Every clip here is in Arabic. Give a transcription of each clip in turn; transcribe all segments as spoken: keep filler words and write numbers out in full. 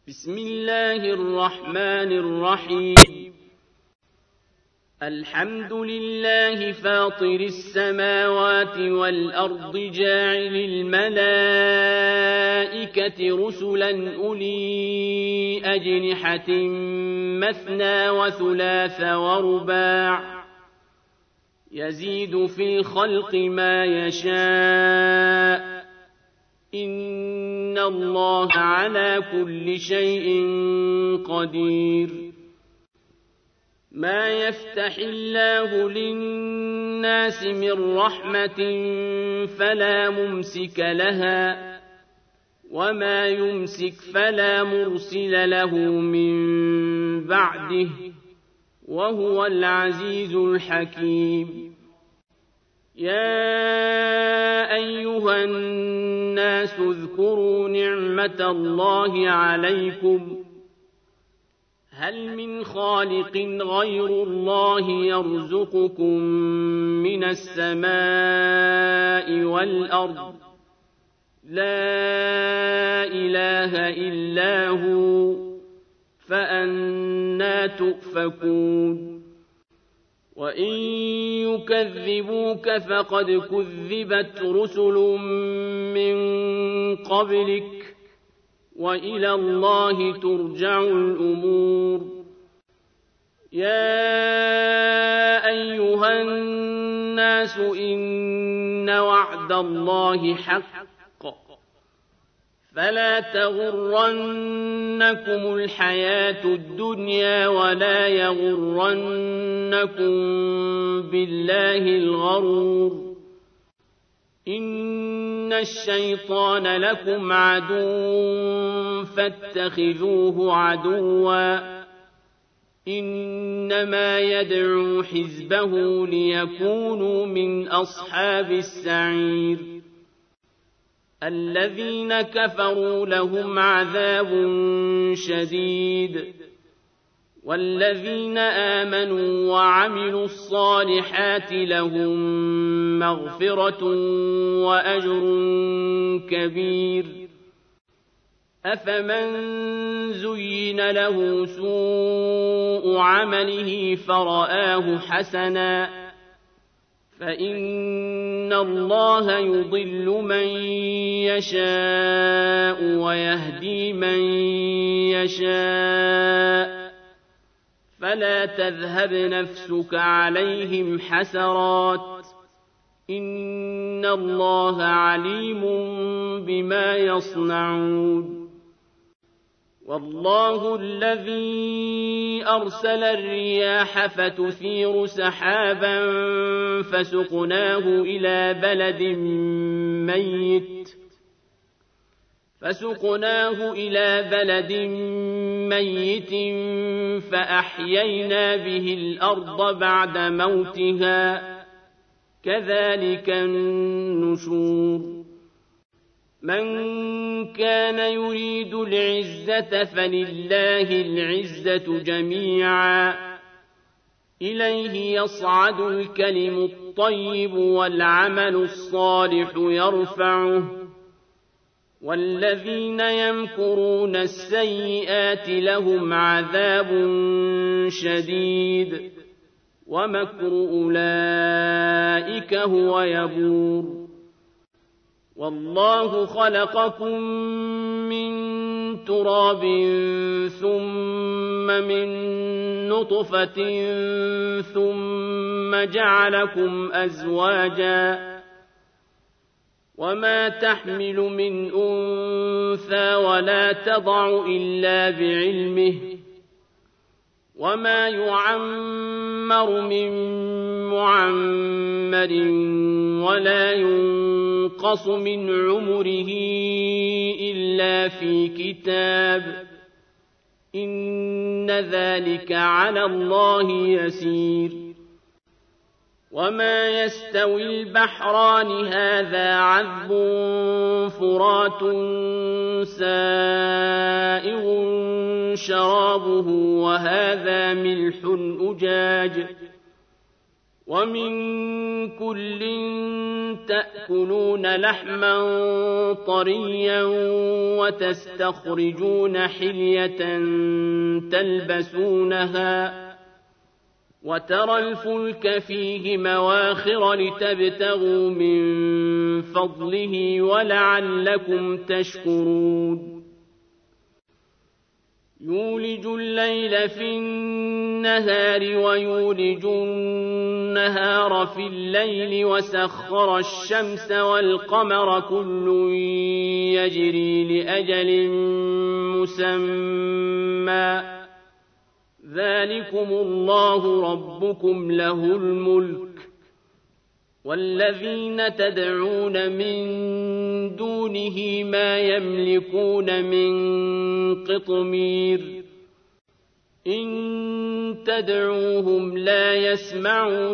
بسم الله الرحمن الرحيم الحمد لله فاطر السماوات والأرض جاعل الملائكة رسلا أولي أجنحة مثنى وثلاث ورباع يزيد في الخلق ما يشاء إن الله على كل شيء قدير ما يفتح الله للناس من رحمة فلا ممسك لها وما يمسك فلا مرسل له من بعده وهو العزيز الحكيم يا أيها الناس اذكروا نعمة الله عليكم هل من خالق غير الله يرزقكم من السماء والأرض لا إله إلا هو فأنى تؤفكون وإن يكذبوك فقد كذبت رسل من قبلك وإلى الله ترجع الأمور يا أيها الناس إن وعد الله حق فلا تغرنكم الحياة الدنيا ولا يغرنكم بالله الغرور إن الشيطان لكم عدو فاتخذوه عدوا إنما يدعو حزبه ليكونوا من أصحاب السعير الذين كفروا لهم عذاب شديد والذين آمنوا وعملوا الصالحات لهم مغفرة وأجر كبير أفمن زين له سوء عمله فرآه حسنا فإن الله يضل من يشاء ويهدي من يشاء فلا تذهب نفسك عليهم حسرات إن الله عليم بما يصنعون والله الذي أرسل الرياح فتثير سحابا فسقناه إلى بلد ميت فسقناه إلى بلد ميت فأحيينا به الأرض بعد موتها كذلك النشور من كان يريد العزة فلله العزة جميعا إليه يصعد الكلم الطيب والعمل الصالح يرفعه والذين يمكرون السيئات لهم عذاب شديد ومكر أولئك هو يبور والله خلقكم من تراب ثم من نطفة ثم جعلكم أزواجا وما تحمل من أنثى ولا تضع إلا بعلمه وما يعمر من معمر ولا ينقص من عمره إلا في كتاب إن ذلك على الله يسير وما يستوي البحران هذا عذب فرات سائغ شرابه وهذا ملح أجاج ومن كل تأكلون لحما طريا وتستخرجون حلية تلبسونها وترى الفلك فيه مواخر لتبتغوا من فضله ولعلكم تشكرون يولج الليل في النهار ويولج النهار في الليل وسخر الشمس والقمر كل يجري لأجل مسمى ذلكم الله ربكم له الملك والذين تدعون من دونه ما يملكون من قطمير إن تدعوهم لا يسمعوا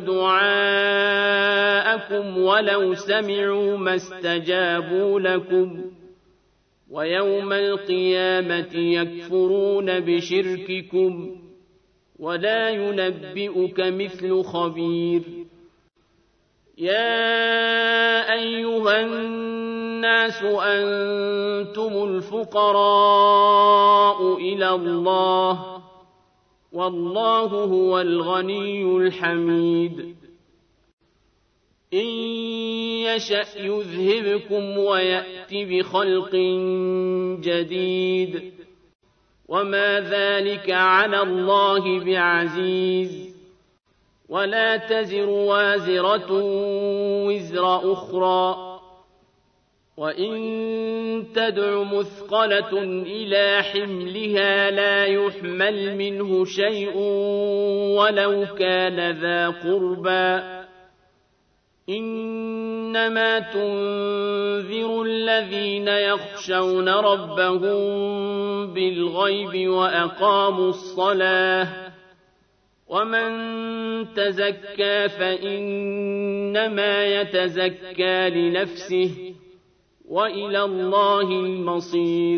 دعاءكم ولو سمعوا ما استجابوا لكم ويوم القيامة يكفرون بشرككم ولا ينبئك مثل خبير يا أيها الناس أنتم الفقراء إلى الله والله هو الغني الحميد إن يشأ يذهبكم ويأت بخلق جديد وما ذلك على الله بعزيز ولا تزر وازرة وزر أخرى وإن تدع مثقلة إلى حملها لا يحمل منه شيء ولو كان ذا قربى إنما تنذر الذين يخشون ربهم بالغيب وأقاموا الصلاة ومن تزكى فإنما يتزكى لنفسه وإلى الله المصير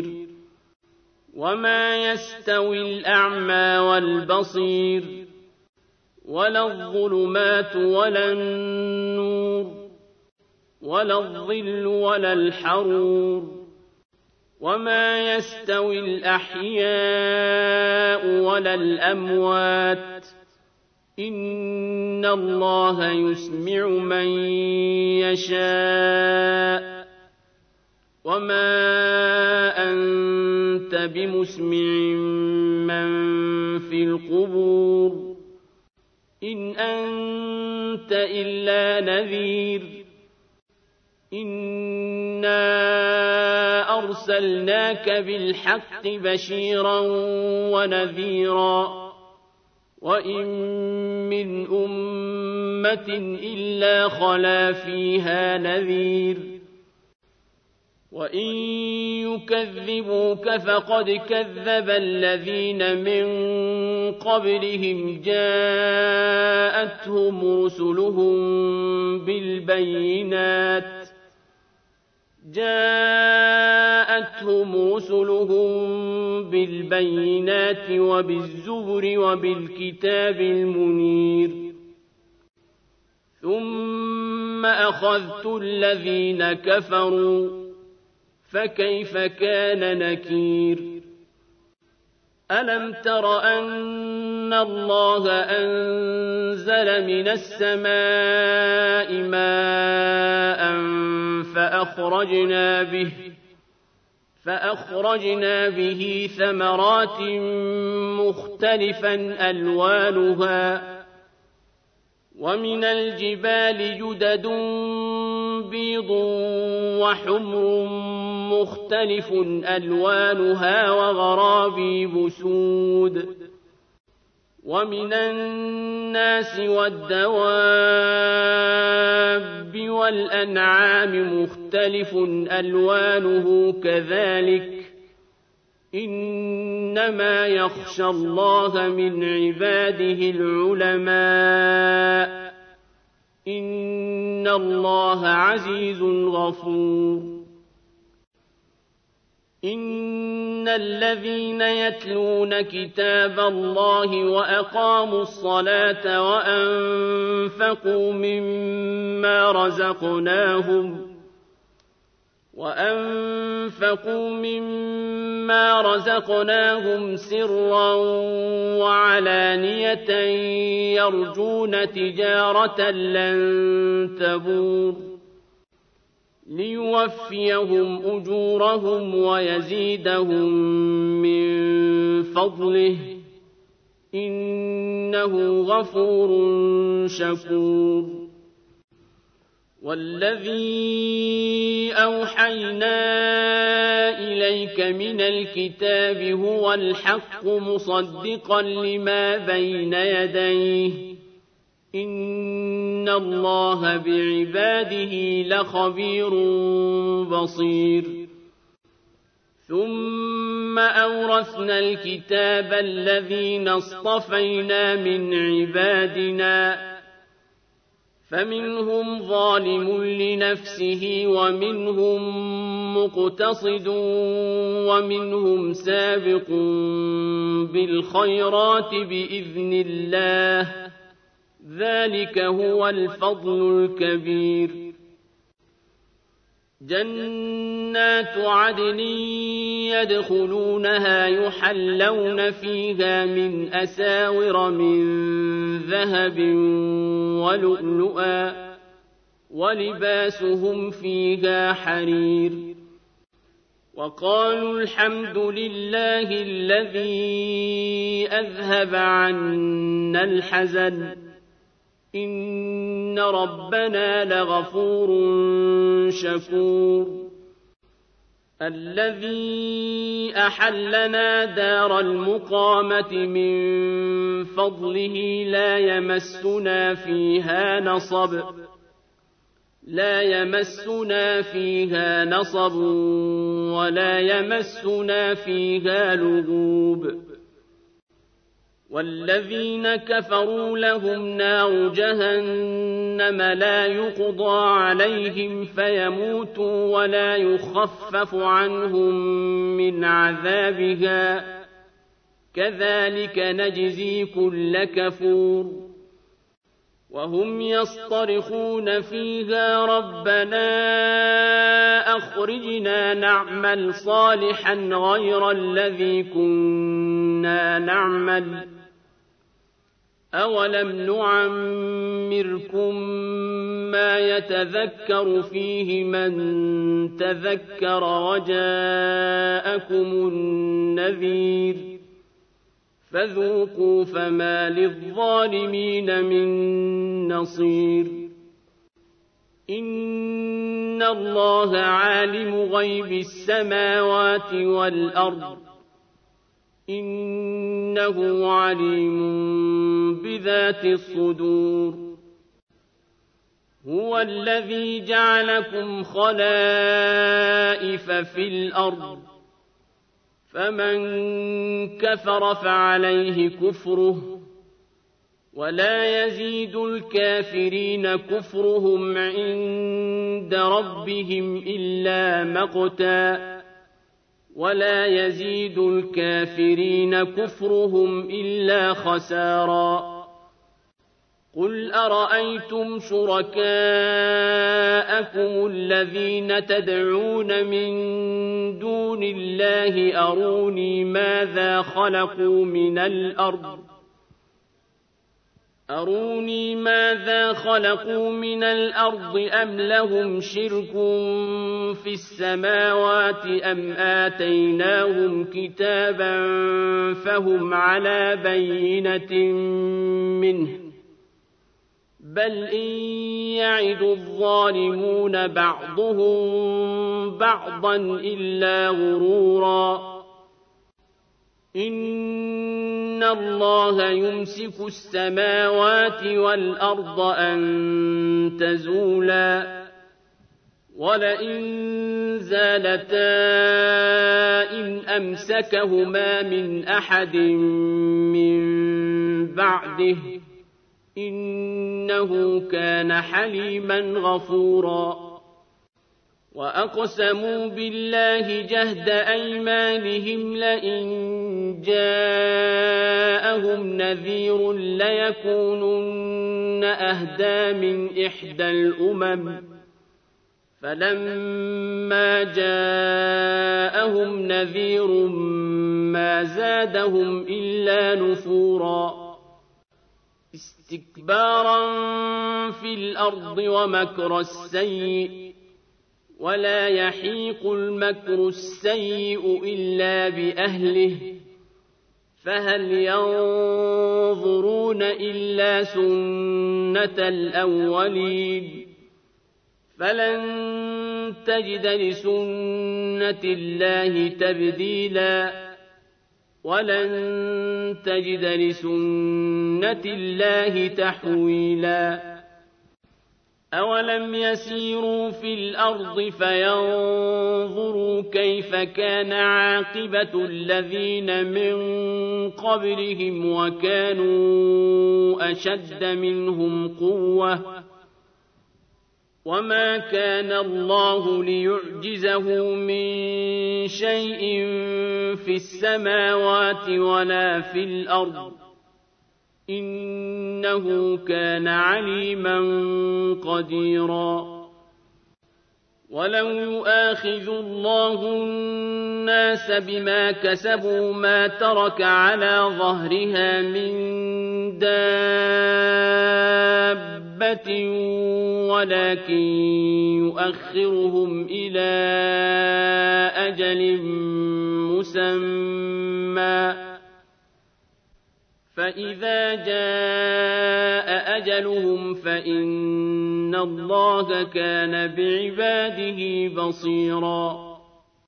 وما يستوي الأعمى والبصير ولا الظلمات ولا النور ولا الظل ولا الحرور وما يستوي الأحياء ولا الأموات إن الله يسمع من يشاء وما أنت بمسمع من في القبور إن أنت إلا نذير إنا أرسلناك بالحق بشيرا ونذيرا وإن من أمة إلا خلا فيها نذير وإن يكذبوك فقد كذب الذين من قبلهم جاءتهم رسلهم بالبينات جاءتهم رسلهم بالبينات وبالزبر وبالكتاب المنير ثم أخذت الذين كفروا فكيف كان نكير ألم تر أن الله أنزل من السماء ماء فأخرجنا به فأخرجنا به ثمرات مختلفا ألوانها ومن الجبال جدد بيض وحمر مختلف ألوانها وغرابيب سود ومن الناس والدواب والأنعام مختلف ألوانه كذلك إنما يخشى الله من عباده العلماء إن الله عزيز غفور إن إن الذين يتلون كتاب الله وأقاموا الصلاة وأنفقوا مما رزقناهم وأنفقوا مما رزقناهم سرا وعلانية يرجون تجارة لن تبور ليوفيهم أجورهم ويزيدهم من فضله إنه غفور شكور والذي أوحينا إليك من الكتاب هو الحق مصدقا لما بين يديه إن الله بعباده لخبير بصير ثم أورثنا الكتاب الذين اصطفينا من عبادنا فمنهم ظالم لنفسه ومنهم مقتصد ومنهم سابق بالخيرات بإذن الله ذلك هو الفضل الكبير جنات عدن يدخلونها يحلون فيها من أساور من ذهب ولؤلؤا ولباسهم فيها حرير وقالوا الحمد لله الذي أذهب عنا الحزن إن ربنا لغفور شكور الذي أحلنا دار المقامة من فضله لا يمسنا فيها نصب لا يمسنا فيها نصب ولا يمسنا فيها لغوب والذين كفروا لهم نار جهنم لا يقضى عليهم فيموتوا ولا يخفف عنهم من عذابها كذلك نجزي كل كفور وهم يصطرخون فيها ربنا أخرجنا نعمل صالحا غير الذي كنا نعمل أولم نعمركم ما يتذكر فيه من تذكر وجاءكم النذير فذوقوا فما للظالمين من نصير إن الله عالم غيب السماوات والأرض إنه عليم بذات الصدور هو الذي جعلكم خلائف في الأرض فمن كفر فعليه كفره ولا يزيد الكافرين كفرهم عند ربهم إلا مقتا ولا يزيد الكافرين كفرهم إلا خسارا قل أرأيتم شركاءكم الذين تدعون من دون الله أروني ماذا خلقوا من الأرض أروني ماذا خلقوا من الأرض أم لهم شرك في السماوات أم آتيناهم كتابا فهم على بينة منه بل إن يعد الظالمون بعضهم بعضا إلا غرورا إن الله يمسك السماوات والأرض أن تزولا ولئن زالتا إن أمسكهما من أحد من بعده إنه كان حليما غفورا وأقسموا بالله جهد أيمانهم لئن جاءهم نذير ليكونن أهدى من إحدى الأمم فلما جاءهم نذير ما زادهم إلا نفورا استكبارا في الأرض ومكر السيء ولا يحيق المكر السيء إلا بأهله فهل ينظرون إلا سنة الأولين فلن تجد لسنة الله تبديلا ولن تجد لسنة الله تحويلا أولم يسيروا في الأرض فينظروا كيف كان عاقبة الذين من قبلهم وكانوا أشد منهم قوة وما كان الله ليعجزه من شيء في السماوات ولا في الأرض إنه كان عليما قديرا ولو يؤاخذ الله الناس بما كسبوا ما ترك على ظهرها من دابة ولكن يؤخرهم إلى أجل مسمى فإذا جاء أجلهم فإن الله كان بعباده بصيرا